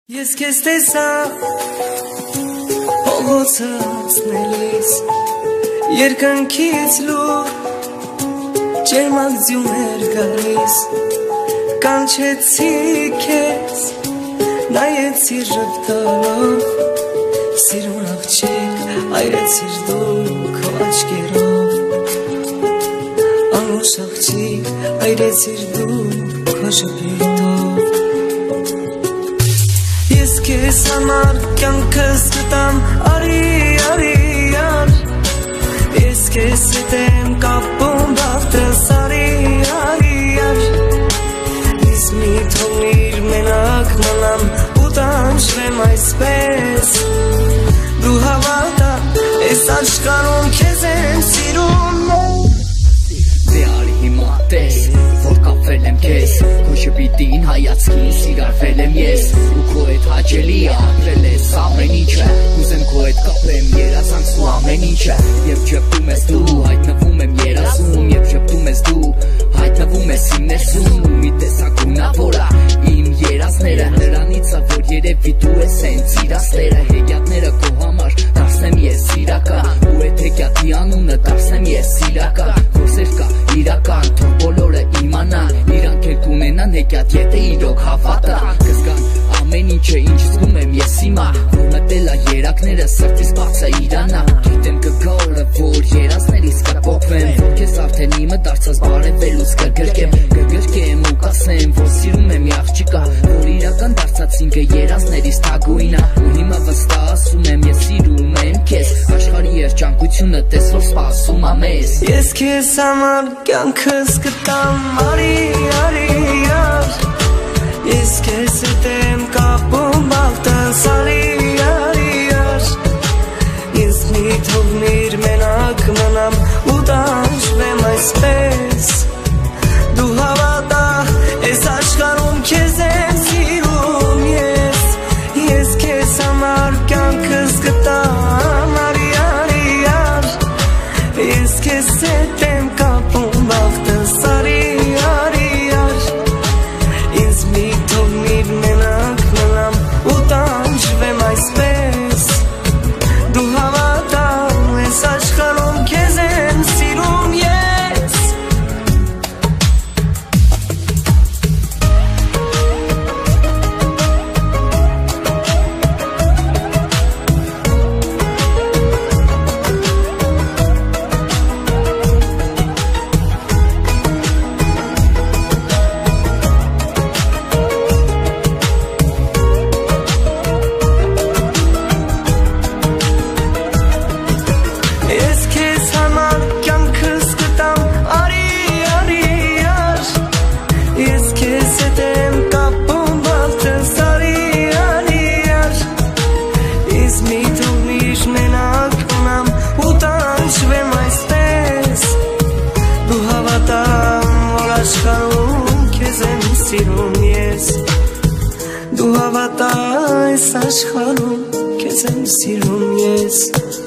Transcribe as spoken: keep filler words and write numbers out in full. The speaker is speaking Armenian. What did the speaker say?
Ես քեզ տեսա փողոցը անցնելիս, երկնքից լուր ջերմագձյուն էր գալիս, կանչեցի քեզ, նայեցի ժպտալով, սիրուն աղջիկ, այրեցիր դու քո աչքերով, անուշ աղջիկ, այրեցիր դու քո ժպիտով. Ես քեզ համար կյանքս կտամ, արի, արի, ար, ես քեզ հետ եմ կապում բախտս, արի, արի, ար, ես մի թողնիր մենակ մնամ ու տանջվեմ այսպես, դու հավատա, ես աշխարհում քեզ եմ սիրում. Դե արի հիմա տես, որ կապվել եմ քեզ, քո շպիտին հայացքին սիրարվել եմ ես, ու քո հետ հաճելի ապրել ես ամեն ինչը, ուզեմ քո հետ կապեմ երազանքս ու ամեն ինչը, երբ շփվում ես դու, հայտնվում եմ երազում, երբ շփվում ես դու, հայտնվում ես իմ ներսում, ու մի տեսակ ունավորա իմ երազները, նրանից է որ երևի դու ես հենց իրասները, հեքիաթները քո համար դարձնեմ ես իրական, ու այդ հեքիաթի անունը դարձնեմ ես իրական, որ սեր կա իրական, թող բոլորը իմանան, իրանք էլ կունենան հեքիաթ, եթե իրոք հավատան, կզգան ամեն ինչը ինչ զգում եմ ես հիմա, որ մտել է երակները սրտիս բացը իրանա, գիտեմ կգա օրը, որ երազներից կփոխվեմ, որ քեզ արդեն իմը դարձած բարևելուց կգրկեմ, կգրկեմ ու կասեմ, որ սիրում եմ աղջիկա, որ իրական դարձած ինքը երազներից թագուհինա, ու հիմա վստահ ասում եմ ես սիրում եմ քեզ, աշխարհի երջանկությունը տես որ սպասում ա մեզ. Ես քեզ համար կյանքս կտամ, արի, արի, ար, ես քեզ հետ եմ կապում բախտս, արի, արի, ար, ես մի թողնիր մենակ մնամ ու տանջվեմ այսպես, դու հավատա, ես աշխարհում քեզ եմ սիրում ես, ես քեզ համար կյանքս կտամ, արի, արի, ար, ես քեզ հետ եմ կապում բախտս, արի, արի, ար, ինձ մի թողնիր մենակ մնամ ու տանջվեմ այսպես, դու հավատա, ես աշխարհում քեզ եմ սիրում ես. Ես քեզ համար կյանքս կտամ, արի, արի, ար, ես քեզ հետ եմ կապում բախտս, արի, արի, ար, ես մի թողնիր մենակ մնամ ու տանջվեմ այսպես, դու հավատա, որ աշխարհում քեզ եմ սիրում ես, դու հավատա, այս աշխարհում քեզ եմ սիրում ես.